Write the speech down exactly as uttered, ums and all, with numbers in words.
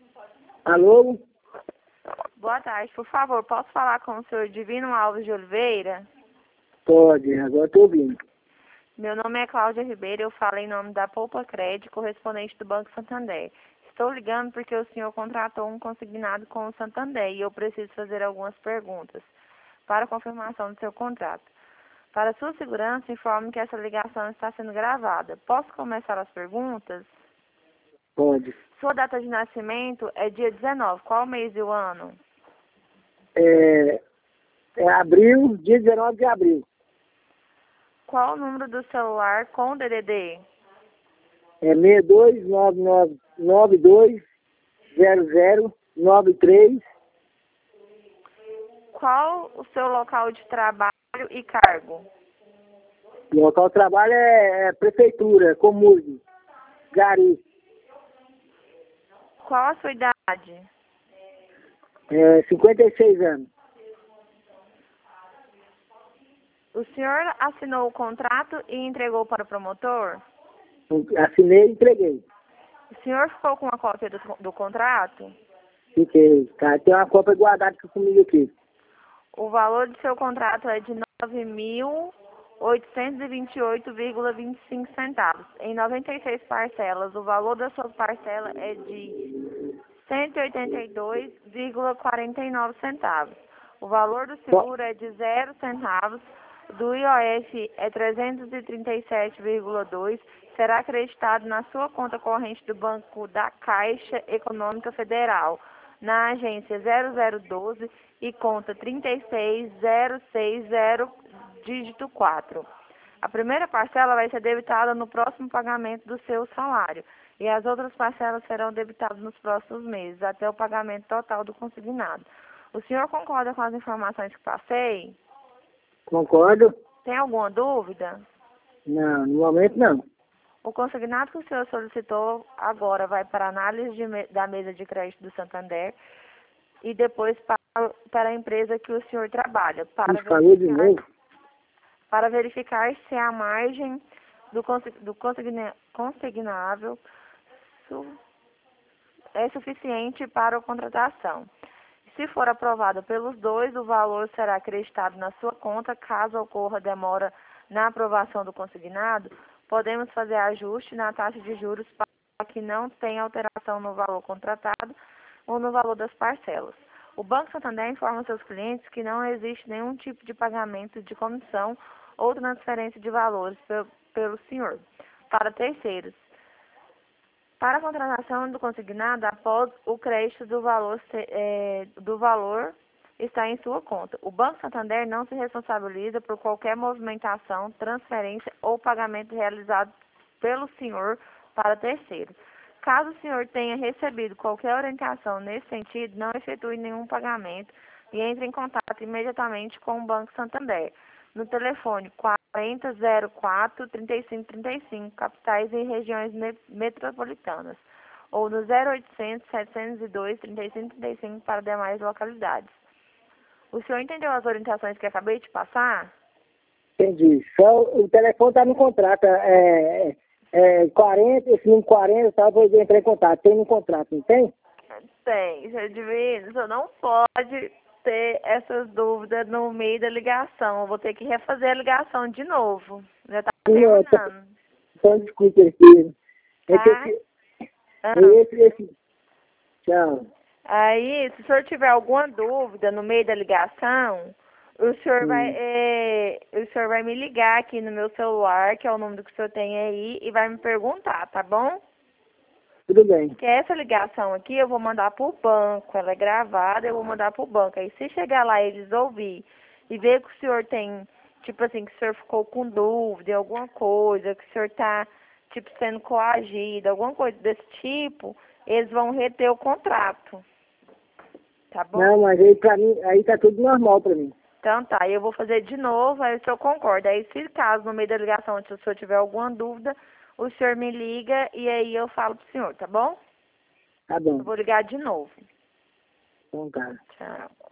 Alô? Boa tarde, por favor, posso falar com o senhor Divino Alves de Oliveira? Pode, agora estou ouvindo. Meu nome é Cláudia Ribeiro, eu falo em nome da Poupa Crédito, correspondente do Banco Santander. Estou ligando porque o senhor contratou um consignado com o Santander e eu preciso fazer algumas perguntas para confirmação do seu contrato. Para sua segurança, informe que essa ligação está sendo gravada. Posso começar as perguntas? Pode. Sua data de nascimento é dia dezenove. Qual mês e o ano? É, é abril, dia dezenove de abril. Qual o número do celular com o D D D? É seis dois nove nove nove dois zero zero nove três. Qual o seu local de trabalho e cargo? O local de trabalho é, é prefeitura, Comurg, Gari. Qual a sua idade? É, cinquenta e seis anos. O senhor assinou o contrato e entregou para o promotor? Assinei e entreguei. O senhor ficou com a cópia do, do contrato? Fiquei. Tá, tem uma cópia guardada comigo aqui. O valor do seu contrato é de nove mil oitocentos e vinte e oito vírgula vinte e cinco centavos. Em noventa e seis parcelas, o valor da sua parcela é de cento e oitenta e dois vírgula quarenta e nove centavos. O valor do seguro é de zero centavos. Do I O F é trezentos e trinta e sete vírgula dois. Será acreditado na sua conta corrente do Banco da Caixa Econômica Federal, na agência zero zero um dois e conta trinta e seis zero seis zero, dígito quatro. A primeira parcela vai ser debitada no próximo pagamento do seu salário e as outras parcelas serão debitadas nos próximos meses, até o pagamento total do consignado. O senhor concorda com as informações que passei? Concordo? Tem alguma dúvida? Não, no momento não. O consignado que o senhor solicitou agora vai para a análise de me- da mesa de crédito do Santander e depois para, para a empresa que o senhor trabalha, para Me falou de verificar, novo. para verificar se a margem do, consi- do consigna- consignável su- é suficiente para a contratação. Se for aprovado pelos dois, o valor será acreditado na sua conta. Caso ocorra demora na aprovação do consignado, podemos fazer ajuste na taxa de juros para que não tenha alteração no valor contratado ou no valor das parcelas. O Banco Santander informa seus clientes que não existe nenhum tipo de pagamento de comissão ou transferência de valores pelo, pelo senhor para terceiros. Para a contratação do consignado, após o crédito do valor, é, do valor está em sua conta. O Banco Santander não se responsabiliza por qualquer movimentação, transferência ou pagamento realizado pelo senhor para terceiro. Caso o senhor tenha recebido qualquer orientação nesse sentido, não efetue nenhum pagamento e entre em contato imediatamente com o Banco Santander no telefone quarenta zero quatro, trinta e cinco trinta e cinco, capitais e regiões me metropolitanas, ou no zero oitocentos, setecentos e dois, trinta e cinco trinta e cinco para demais localidades. O senhor entendeu as orientações que acabei de passar? Entendi. Só o telefone está no contrato. É, é, é quarenta, esse número quarenta, tá, vou entrar em contato. Tem no contrato, não tem? Tem, senhor Divino, o senhor não pode ter essas dúvidas no meio da ligação. Eu vou ter que refazer a ligação de novo. Já está Não, tá- terminando. então desculpe esse. Esse, Tá? esse, Ah. esse, esse. Tchau. Aí, se o senhor tiver alguma dúvida no meio da ligação, o senhor vai, Hum. é, o senhor vai me ligar aqui no meu celular, que é o número que o senhor tem aí, e vai me perguntar, tá bom? Tudo bem. Que essa ligação aqui eu vou mandar pro banco, ela é gravada, eu vou mandar pro banco. Aí se chegar lá e eles ouvir e ver que o senhor tem, tipo assim, que o senhor ficou com dúvida, alguma coisa, que o senhor tá, tipo, sendo coagido, alguma coisa desse tipo, eles vão reter o contrato. Tá bom? Não, mas aí pra mim, aí tá tudo normal pra mim. Então tá, eu vou fazer de novo, aí o senhor concorda. Aí se caso no meio da ligação se o senhor tiver alguma dúvida, o senhor me liga e aí eu falo pro senhor, tá bom? Tá bom. Eu vou ligar de novo. Então tá. Tchau.